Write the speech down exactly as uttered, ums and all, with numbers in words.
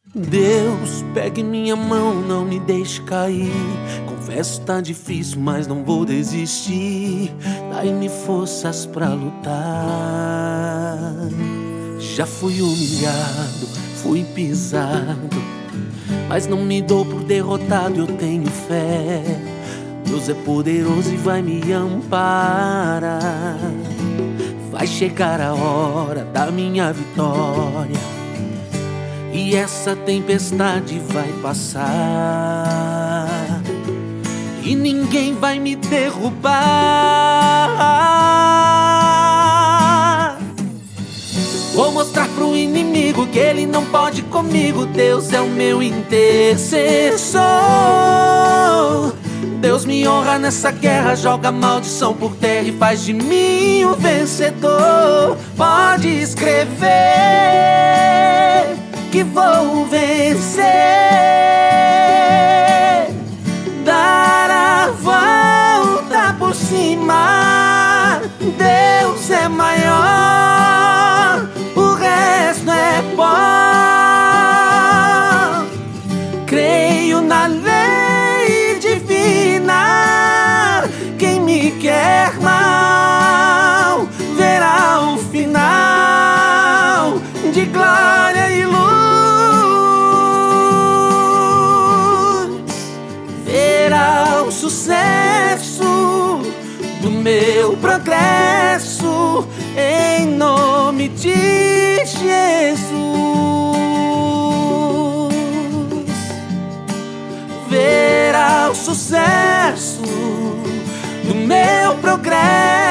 Deus, pegue minha mão, não me deixe cair. Confesso, tá difícil, mas não vou desistir. Dai-me forças pra lutar. Já fui humilhado, fui pisado, mas não me dou por derrotado, eu tenho fé. Deus é poderoso e vai me amparar. Vai chegar a hora da minha vitória, e essa tempestade vai passar, e ninguém vai me derrubar. Vou mostrar pro inimigo que ele não pode comigo. Deus é o meu intercessor. Deus me honra nessa guerra, joga maldição por terra e faz de mim um vencedor. Pode escrever que vou vencer, dar a volta por cima. Deus é maior, o resto é pó. Creio na lei divina, quem me quer mal verá o final de glória e luz. Verá o sucesso do meu progresso, em nome de Jesus. Verá o sucesso do meu progresso,